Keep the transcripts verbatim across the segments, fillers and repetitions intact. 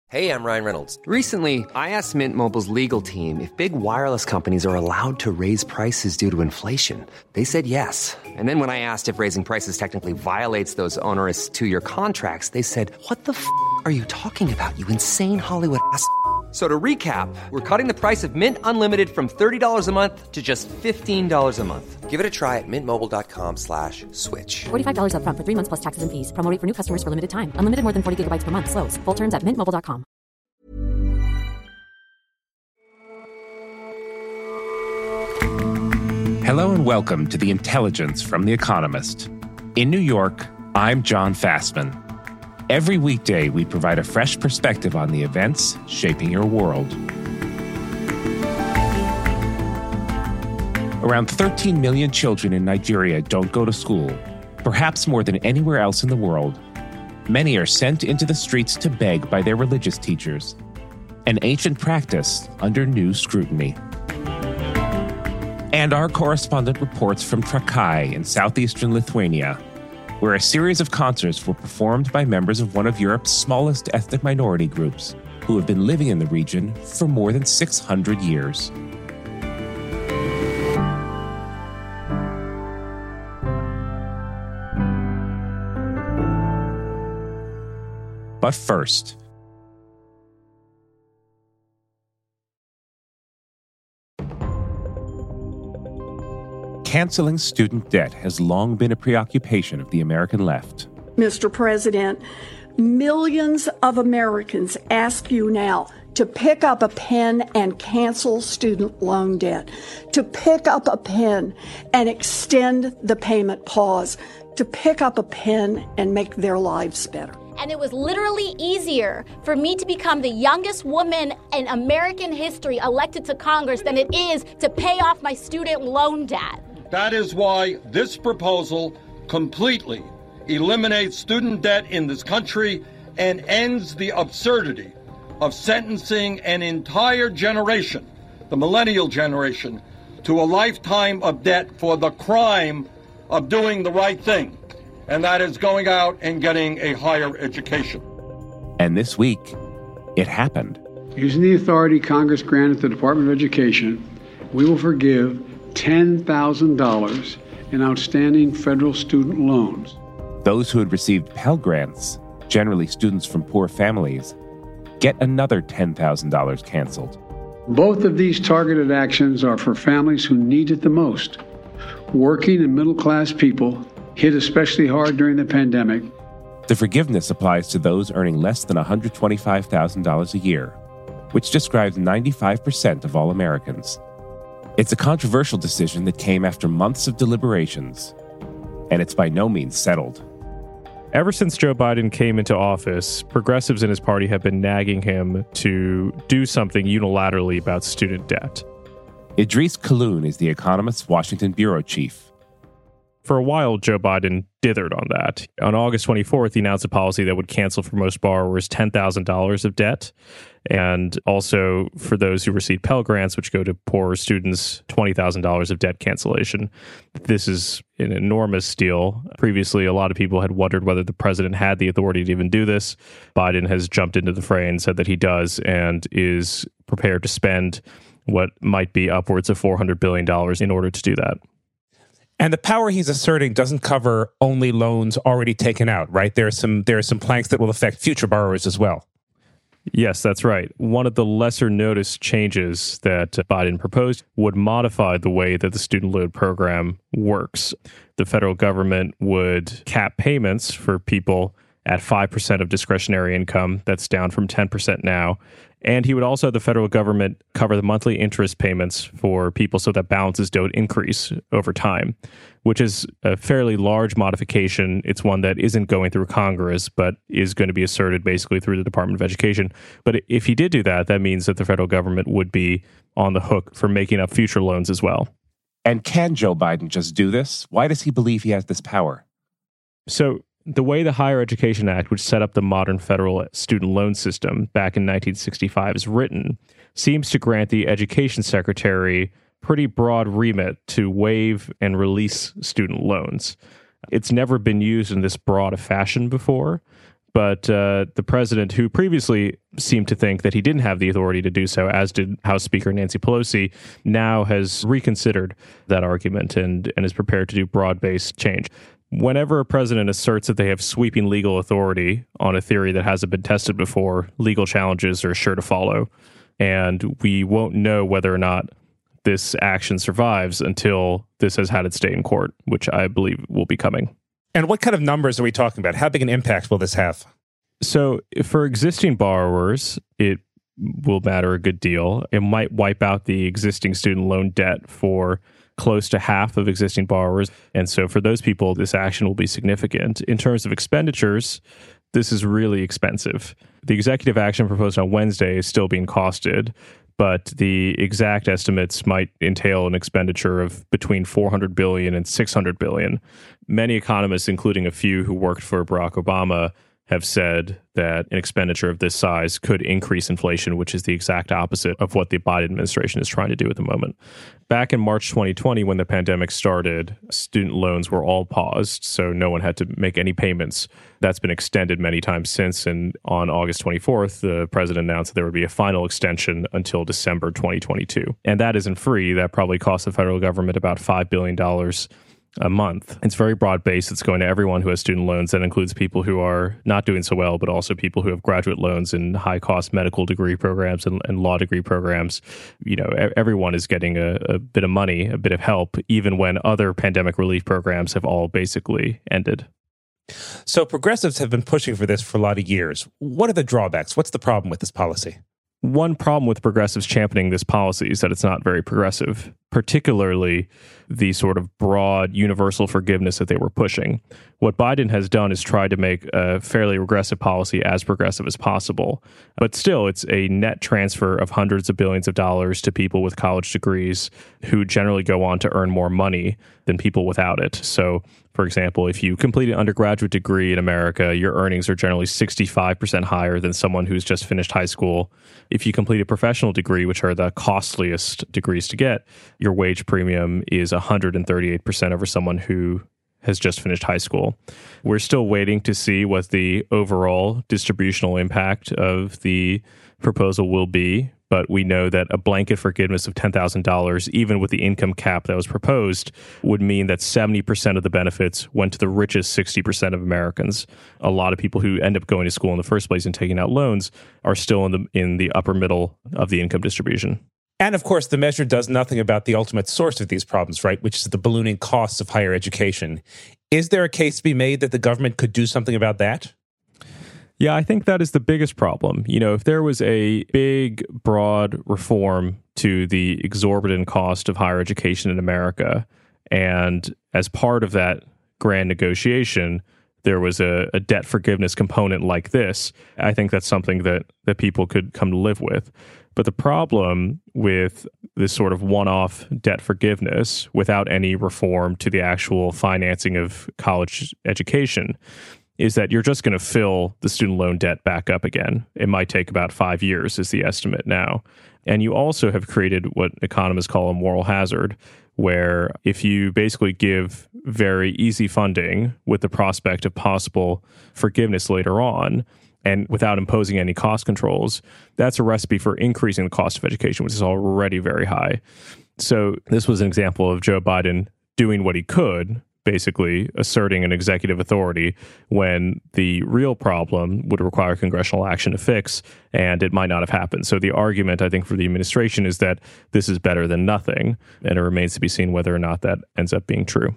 Hey, I'm Ryan Reynolds. Recently, I asked Mint Mobile's legal team if big wireless companies are allowed to raise prices due to inflation. They said yes. And then when I asked if raising prices technically violates those onerous two-year contracts, they said, what the f*** are you talking about, you insane Hollywood ass f- So to recap, we're cutting the price of Mint Unlimited from thirty dollars a month to just fifteen dollars a month. Give it a try at mintmobile.com slash switch. forty-five dollars up front for three months plus taxes and fees. Promo rate for new customers for limited time. Unlimited more than forty gigabytes per month. Slows full terms at mint mobile dot com. Hello and welcome to The Intelligence from The Economist. In New York, I'm John Fastman. Every weekday, we provide a fresh perspective on the events shaping your world. Around thirteen million children in Nigeria don't go to school, perhaps more than anywhere else in the world. Many are sent into the streets to beg by their religious teachers, an ancient practice under new scrutiny. And our correspondent reports from Trakai in southeastern Lithuania, where a series of concerts were performed by members of one of Europe's smallest ethnic minority groups, who have been living in the region for more than six hundred years. But first, canceling student debt has long been a preoccupation of the American left. Mister President, millions of Americans ask you now to pick up a pen and cancel student loan debt, to pick up a pen and extend the payment pause, to pick up a pen and make their lives better. And it was literally easier for me to become the youngest woman in American history elected to Congress than it is to pay off my student loan debt. That is why this proposal completely eliminates student debt in this country and ends the absurdity of sentencing an entire generation, the millennial generation, to a lifetime of debt for the crime of doing the right thing, and that is going out and getting a higher education. And this week, it happened. Using the authority Congress granted the Department of Education, we will forgive ten thousand dollars in outstanding federal student loans. Those who had received Pell Grants, generally students from poor families, get another ten thousand dollars canceled. Both of these targeted actions are for families who need it the most. Working and middle-class people, hit especially hard during the pandemic. The forgiveness applies to those earning less than one hundred twenty-five thousand dollars a year, which describes ninety-five percent of all Americans. It's a controversial decision that came after months of deliberations, and it's by no means settled. Ever since Joe Biden came into office, progressives in his party have been nagging him to do something unilaterally about student debt. Idris Khaloun is The Economist's Washington bureau chief. For a while, Joe Biden dithered on that. On August twenty-fourth, he announced a policy that would cancel for most borrowers ten thousand dollars of debt, and also for those who receive Pell Grants, which go to poorer students, twenty thousand dollars of debt cancellation. This is an enormous deal. Previously, a lot of people had wondered whether the president had the authority to even do this. Biden has jumped into the fray and said that he does and is prepared to spend what might be upwards of four hundred billion dollars in order to do that. And the power he's asserting doesn't cover only loans already taken out, right? There are some there are some planks that will affect future borrowers as well. Yes, that's right. One of the lesser noticed changes that Biden proposed would modify the way that the student loan program works. The federal government would cap payments for people at five percent of discretionary income. That's down from ten percent now. And he would also, the federal government, cover the monthly interest payments for people so that balances don't increase over time, which is a fairly large modification. It's one that isn't going through Congress, but is going to be asserted basically through the Department of Education. But if he did do that, that means that the federal government would be on the hook for making up future loans as well. And can Joe Biden just do this? Why does he believe he has this power? So the way the Higher Education Act, which set up the modern federal student loan system back in nineteen sixty-five, is written, seems to grant the education secretary pretty broad remit to waive and release student loans. It's never been used in this broad a fashion before. But uh, the president, who previously seemed to think that he didn't have the authority to do so, as did House Speaker Nancy Pelosi, now has reconsidered that argument and, and is prepared to do broad-based change. Whenever a president asserts that they have sweeping legal authority on a theory that hasn't been tested before, legal challenges are sure to follow. And we won't know whether or not this action survives until this has had its day in court, which I believe will be coming. And what kind of numbers are we talking about? How big an impact will this have? So for existing borrowers, it will matter a good deal. It might wipe out the existing student loan debt for close to half of existing borrowers. And so for those people, this action will be significant. In terms of expenditures, this is really expensive. The executive action proposed on Wednesday is still being costed, but the exact estimates might entail an expenditure of between four hundred billion dollars and six hundred billion dollars. Many economists, including a few who worked for Barack Obama, have said that an expenditure of this size could increase inflation, which is the exact opposite of what the Biden administration is trying to do at the moment. Back in March twenty twenty, when the pandemic started, student loans were all paused, so no one had to make any payments. That's been extended many times since, and on August twenty-fourth, the president announced that there would be a final extension until December twenty twenty-two. And that isn't free. That probably costs the federal government about five billion dollars a month. It's very broad-based. It's going to everyone who has student loans. That includes people who are not doing so well, but also people who have graduate loans and high-cost medical degree programs and, and law degree programs. You know, everyone is getting a, a bit of money, a bit of help, even when other pandemic relief programs have all basically ended. So progressives have been pushing for this for a lot of years. What are the drawbacks? What's the problem with this policy? One problem with progressives championing this policy is that it's not very progressive, particularly the sort of broad universal forgiveness that they were pushing. What Biden has done is tried to make a fairly regressive policy as progressive as possible. But still, it's a net transfer of hundreds of billions of dollars to people with college degrees who generally go on to earn more money than people without it. So, for example, if you complete an undergraduate degree in America, your earnings are generally sixty-five percent higher than someone who's just finished high school. If you complete a professional degree, which are the costliest degrees to get, your wage premium is one hundred thirty-eight percent over someone who has just finished high school. We're still waiting to see what the overall distributional impact of the proposal will be, but we know that a blanket forgiveness of ten thousand dollars, even with the income cap that was proposed, would mean that seventy percent of the benefits went to the richest sixty percent of Americans. A lot of people who end up going to school in the first place and taking out loans are still in the in the upper middle of the income distribution. And of course, the measure does nothing about the ultimate source of these problems, right? Which is the ballooning costs of higher education. Is there a case to be made that the government could do something about that? Yeah, I think that is the biggest problem. You know, if there was a big, broad reform to the exorbitant cost of higher education in America, and as part of that grand negotiation, there was a, a debt forgiveness component like this, I think that's something that, that people could come to live with. But the problem with this sort of one-off debt forgiveness without any reform to the actual financing of college education is that you're just going to fill the student loan debt back up again. It might take about five years is the estimate now. And you also have created what economists call a moral hazard, where if you basically give very easy funding with the prospect of possible forgiveness later on, and without imposing any cost controls, that's a recipe for increasing the cost of education, which is already very high. So this was an example of Joe Biden doing what he could, basically asserting an executive authority when the real problem would require congressional action to fix, and it might not have happened. So the argument, I think, for the administration is that this is better than nothing, and it remains to be seen whether or not that ends up being true.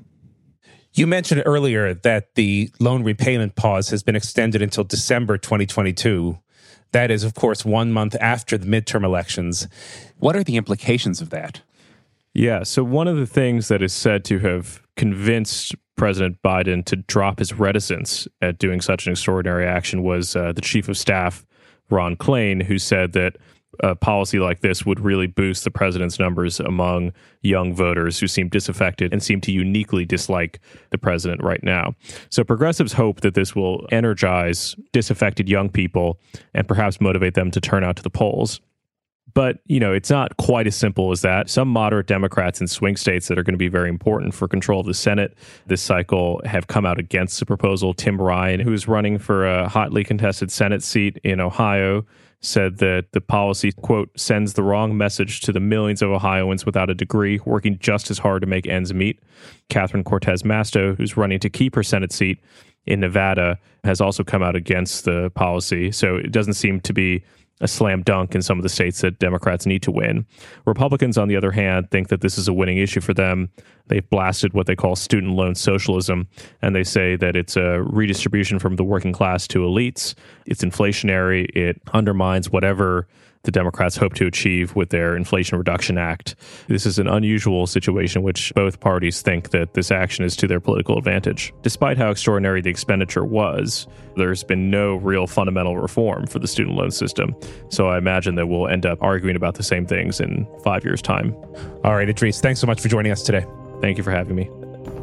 You mentioned earlier that the loan repayment pause has been extended until December twenty twenty-two. That is, of course, one month after the midterm elections. What are the implications of that? Yeah, so one of the things that is said to have convinced President Biden to drop his reticence at doing such an extraordinary action was uh, the chief of staff, Ron Klain, who said that a policy like this would really boost the president's numbers among young voters who seem disaffected and seem to uniquely dislike the president right now. So progressives hope that this will energize disaffected young people and perhaps motivate them to turn out to the polls. But, you know, it's not quite as simple as that. Some moderate Democrats in swing states that are going to be very important for control of the Senate this cycle have come out against the proposal. Tim Ryan, who's running for a hotly contested Senate seat in Ohio, said that the policy, quote, sends the wrong message to the millions of Ohioans without a degree working just as hard to make ends meet. Catherine Cortez Masto, who's running to keep her Senate seat in Nevada, has also come out against the policy. So it doesn't seem to be a slam dunk in some of the states that Democrats need to win. Republicans, on the other hand, think that this is a winning issue for them. They've blasted what they call student loan socialism, and they say that it's a redistribution from the working class to elites. It's inflationary. It undermines whatever the Democrats hope to achieve with their Inflation Reduction Act. This is an unusual situation in which both parties think that this action is to their political advantage. Despite how extraordinary the expenditure was, there's been no real fundamental reform for the student loan system. So I imagine that we'll end up arguing about the same things in five years' time. All right, Idris, thanks so much for joining us today. Thank you for having me.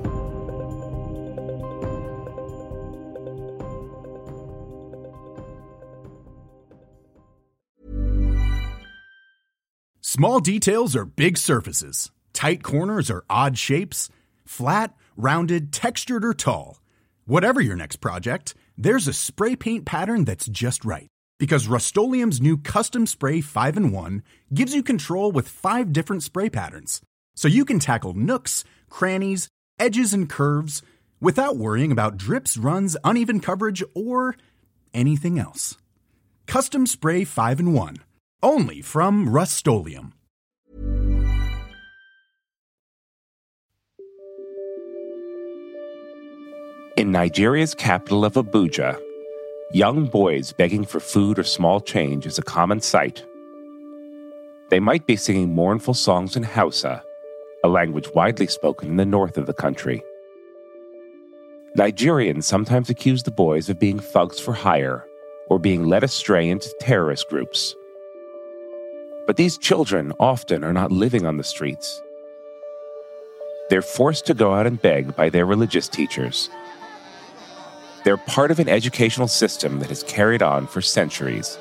Small details are big surfaces. Tight corners are odd shapes. Flat, rounded, textured, or tall. Whatever your next project, there's a spray paint pattern that's just right. Because Rust-Oleum's new Custom Spray five in one gives you control with five different spray patterns. So you can tackle nooks, crannies, edges, and curves without worrying about drips, runs, uneven coverage, or anything else. Custom Spray five in one. Only from Rust-Oleum. In Nigeria's capital of Abuja, young boys begging for food or small change is a common sight. They might be singing mournful songs in Hausa, a language widely spoken in the north of the country. Nigerians sometimes accuse the boys of being thugs for hire or being led astray into terrorist groups. But these children often are not living on the streets. They're forced to go out and beg by their religious teachers. They're part of an educational system that has carried on for centuries.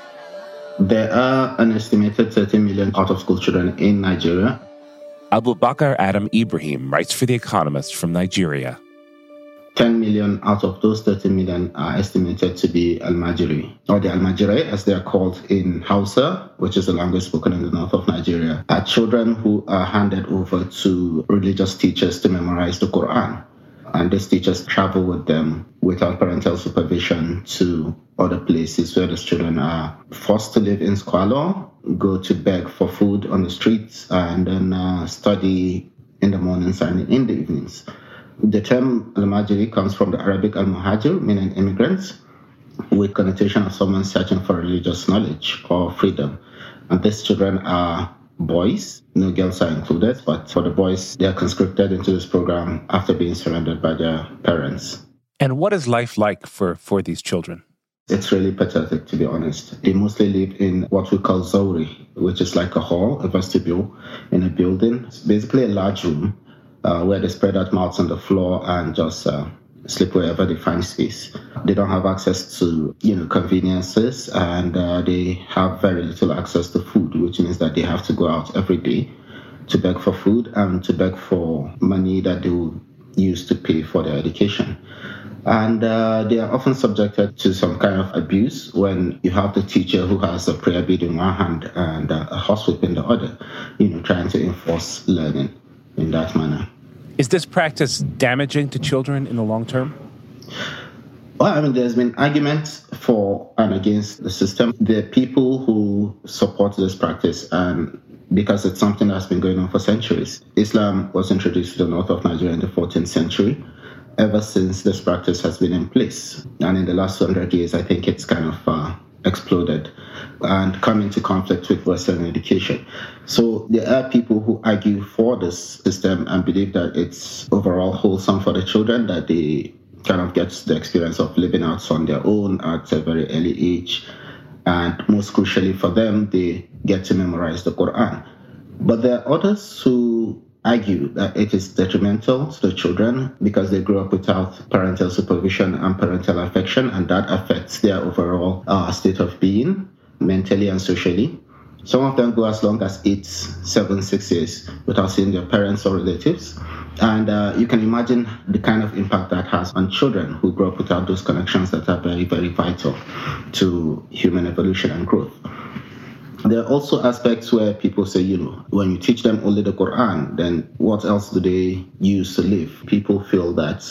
There are an estimated thirty million out-of-school children in Nigeria. Abubakar Adam Ibrahim writes for The Economist from Nigeria. ten million out of those thirty million are estimated to be Almajiri, or the Almajiri as they are called in Hausa, which is the language spoken in the north of Nigeria, are children who are handed over to religious teachers to memorize the Quran. And these teachers travel with them without parental supervision to other places where the children are forced to live in squalor, go to beg for food on the streets, and then uh, study in the mornings and in the evenings. The term al-Majiri comes from the Arabic al-Muhajir, meaning immigrants, with connotation of someone searching for religious knowledge or freedom. And these children are boys, no girls are included, but for the boys, they are conscripted into this program after being surrendered by their parents. And what is life like for, for these children? It's really pathetic, to be honest. They mostly live in what we call Zawri, which is like a hall, a vestibule in a building. It's basically a large room Uh, where they spread out mats on the floor and just uh, sleep wherever they find space. They don't have access to, you know, conveniences, and uh, they have very little access to food, which means that they have to go out every day to beg for food and to beg for money that they will use to pay for their education. And uh, they are often subjected to some kind of abuse when you have the teacher who has a prayer bead in one hand and uh, a horsewhip in the other, you know, trying to enforce learning in that manner. Is this practice damaging to children in the long term? Well, I mean, there's been arguments for and against the system. There are people who support this practice, and because it's something that's been going on for centuries. Islam was introduced to the north of Nigeria in the fourteenth century. Ever since, this practice has been in place. And in the last hundred years, I think it's kind of uh, exploded and come into conflict with Western education. So there are people who argue for this system and believe that it's overall wholesome for the children, that they kind of get the experience of living out on their own at a very early age. And most crucially for them, they get to memorize the Quran. But there are others who argue that it is detrimental to the children because they grow up without parental supervision and parental affection, and that affects their overall uh, state of being, mentally and socially. Some of them go as long as eight, seven, six years without seeing their parents or relatives. And uh, you can imagine the kind of impact that has on children who grow up without those connections that are very, very vital to human evolution and growth. There are also aspects where people say, you know, when you teach them only the Quran, then what else do they use to live? People feel that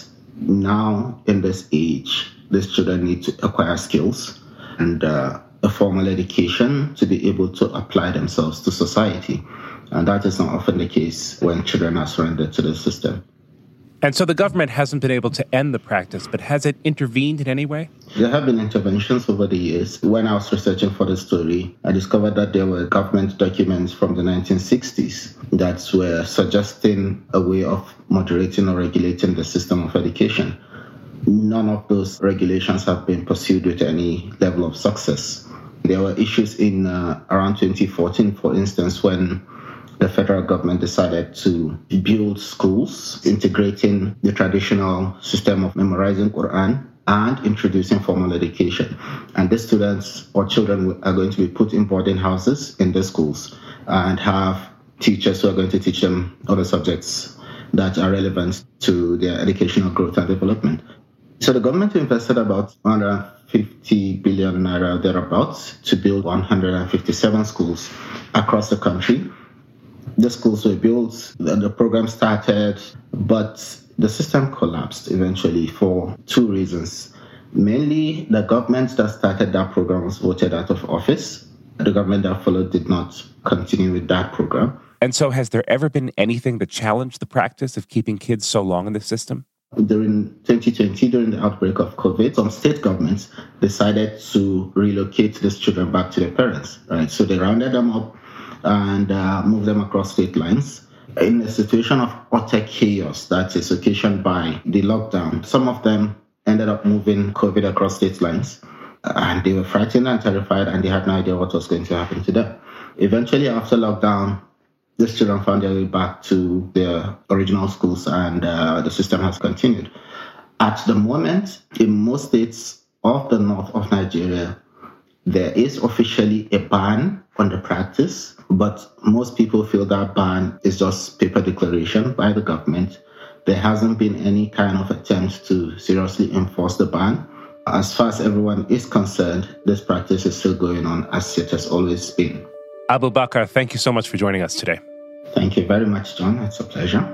now in this age, these children need to acquire skills and uh, a formal education to be able to apply themselves to society. And that is not often the case when children are surrendered to the system. And so the government hasn't been able to end the practice, but has it intervened in any way? There have been interventions over the years. When I was researching for the story, I discovered that there were government documents from the nineteen sixties that were suggesting a way of moderating or regulating the system of education. None of those regulations have been pursued with any level of success. There were issues in uh, around twenty fourteen, for instance, when the federal government decided to build schools, integrating the traditional system of memorizing Quran and introducing formal education. And the students or children are going to be put in boarding houses in the schools and have teachers who are going to teach them other subjects that are relevant to their educational growth and development. So the government invested about one hundred fifty billion naira thereabouts to build one hundred fifty-seven schools across the country. The schools were built, the program started, but the system collapsed eventually for two reasons. Mainly, the government that started that program was voted out of office. The government that followed did not continue with that program. And so has there ever been anything that challenged the practice of keeping kids so long in the system? During twenty twenty, during the outbreak of COVID, some state governments decided to relocate these children back to their parents, right? So they rounded them up and uh, move them across state lines. In a situation of utter chaos that is occasioned by the lockdown, some of them ended up moving COVID across state lines, and they were frightened and terrified, and they had no idea what was going to happen to them. Eventually, after lockdown, these children found their way back to their original schools, and uh, the system has continued. At the moment, in most states of the north of Nigeria, there is officially a ban on the practice, but most people feel that ban is just paper declaration by the government. There hasn't been any kind of attempt to seriously enforce the ban. As far as everyone is concerned, this practice is still going on as it has always been. Abu Bakr, thank you so much for joining us today. Thank you very much, John. It's a pleasure.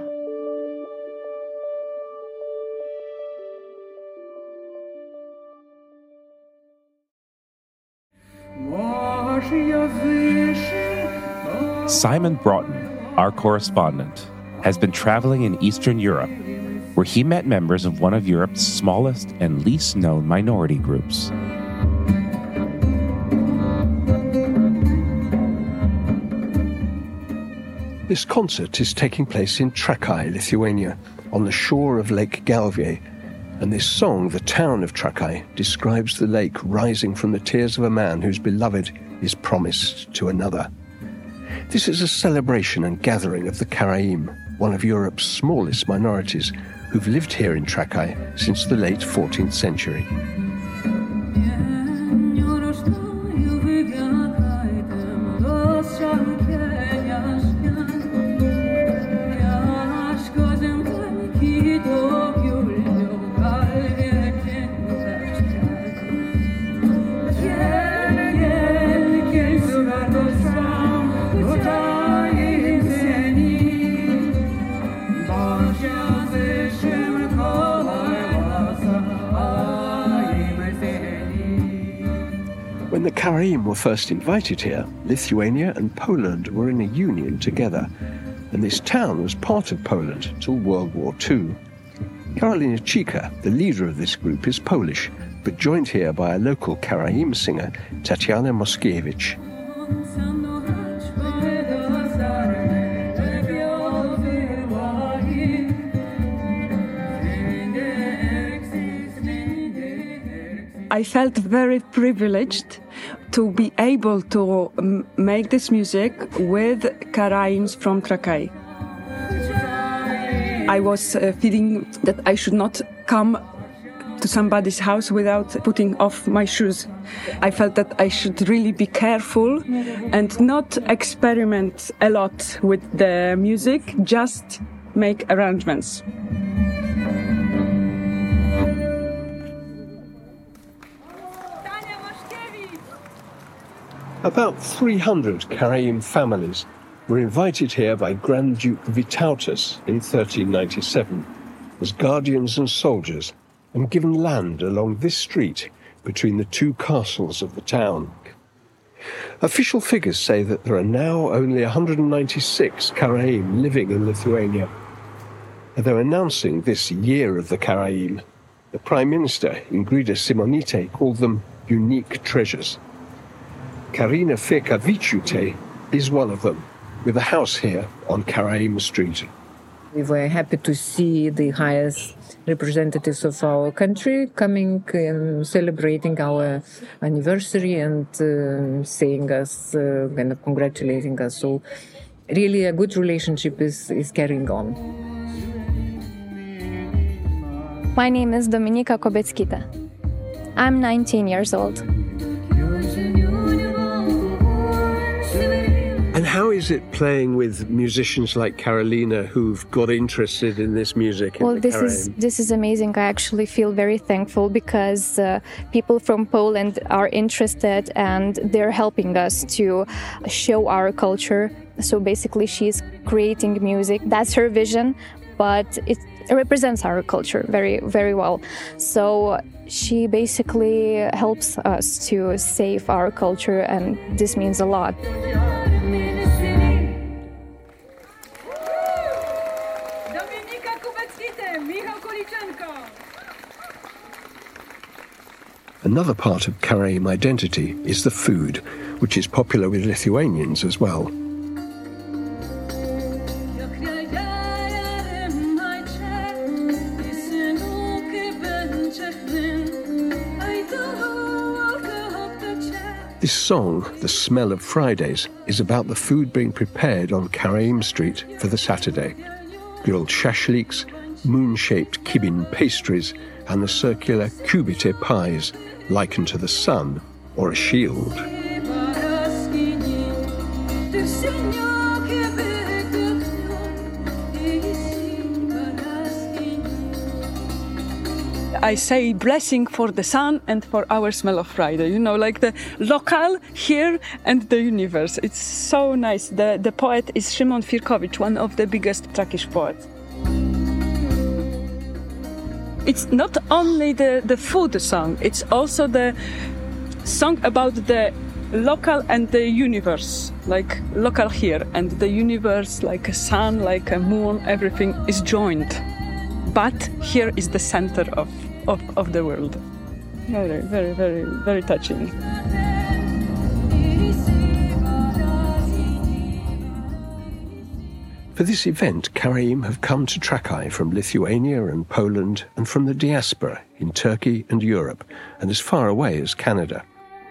Simon Broughton, our correspondent, has been traveling in Eastern Europe, where he met members of one of Europe's smallest and least known minority groups. This concert is taking place in Trakai, Lithuania, on the shore of Lake Galvie, and this song, The Town of Trakai, describes the lake rising from the tears of a man whose beloved is promised to another. This is a celebration and gathering of the Karaim, one of Europe's smallest minorities, who've lived here in Trakai since the late fourteenth century. When the Karaim were first invited here, Lithuania and Poland were in a union together, and this town was part of Poland till World War Two. Karolina Chika, the leader of this group, is Polish, but joined here by a local Karaim singer, Tatiana Moskiewicz. I felt very privileged to be able to m- make this music with Karaims from Trakai. I was uh, feeling that I should not come to somebody's house without putting off my shoes. I felt that I should really be careful and not experiment a lot with the music, just make arrangements. About three hundred Karaim families were invited here by Grand Duke Vytautas in thirteen ninety-seven as guardians and soldiers and given land along this street between the two castles of the town. Official figures say that there are now only one hundred ninety-six Karaim living in Lithuania. And they're announcing this Year of the Karaim. The Prime Minister, Ingrida Simonite, called them unique treasures. Karina Fekavičiūtė is one of them, with a house here on Karaim Street. We were happy to see the highest representatives of our country coming and celebrating our anniversary and uh, saying us, uh, kind of congratulating us. So really a good relationship is, is carrying on. My name is Dominika Kobeckytė. I'm nineteen years old. And how is it playing with musicians like Karolina who've got interested in this music? Well, in this Karaim? is this is amazing. I actually feel very thankful because uh, people from Poland are interested and they're helping us to show our culture. So basically, she's creating music. That's her vision, but it represents our culture very, very well. So she basically helps us to save our culture, and this means a lot. Another part of Karaim identity is the food, which is popular with Lithuanians as well. This song, The Smell of Fridays, is about the food being prepared on Karaim Street for the Saturday. Grilled shashliks, moon-shaped kibin pastries, and the circular kubite pies, likened to the sun or a shield. I say blessing for the sun and for our smell of Friday, you know, like the local here and the universe. It's so nice. The, the poet is Szymon Firkowicz, one of the biggest Turkish poets. It's not only the, the food song, it's also the song about the local and the universe, like local here and the universe, like a sun, like a moon, everything is joined. But here is the center of, of, of the world. Very, very, very, very touching. For this event, Karaim have come to Trakai from Lithuania and Poland and from the diaspora in Turkey and Europe and as far away as Canada.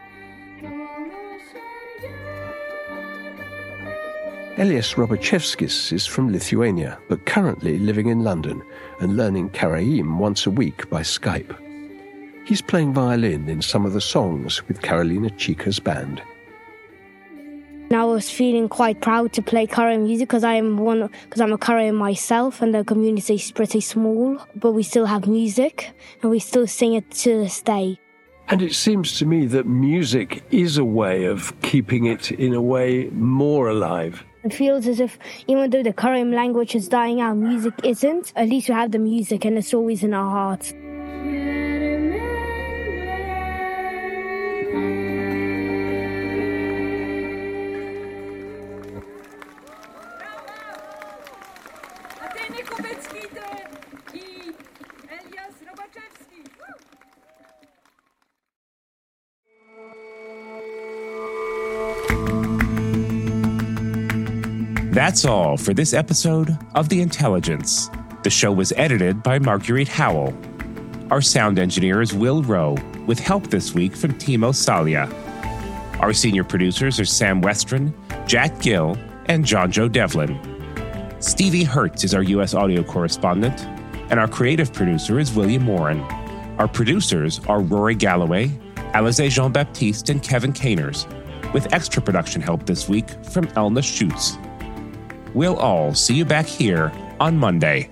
Elias Robaczewskis is from Lithuania, but currently living in London and learning Karaim once a week by Skype. He's playing violin in some of the songs with Karolina Chika's band. I was feeling quite proud to play Karaim music because I'm one, because I'm a Karaim myself, and the community is pretty small, but we still have music and we still sing it to this day. And it seems to me that music is a way of keeping it, in a way, more alive. It feels as if, even though the Karaim language is dying out, music isn't. At least we have the music and it's always in our hearts. That's all for this episode of The Intelligence. The show was edited by Marguerite Howell. Our sound engineer is Will Rowe, with help this week from Timo Salia. Our senior producers are Sam Westron, Jack Gill, and John Joe Devlin. Stevie Hertz is our U S audio correspondent, and our creative producer is William Warren. Our producers are Rory Galloway, Alize Jean-Baptiste, and Kevin Caners, with extra production help this week from Elna Schutz. We'll all see you back here on Monday.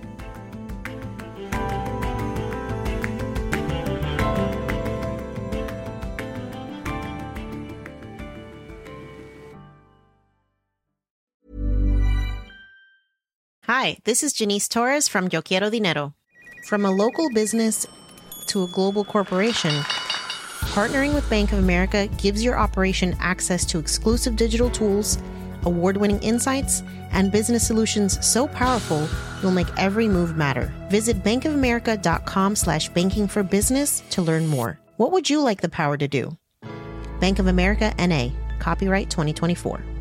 Hi, this is Janice Torres from Yo Quiero Dinero. From a local business to a global corporation, partnering with Bank of America gives your operation access to exclusive digital tools, award-winning insights, and business solutions so powerful you'll make every move matter. Visit bankofamerica.com slash banking for business to learn more. What would you like the power to do? Bank of America, N A. Copyright twenty twenty-four.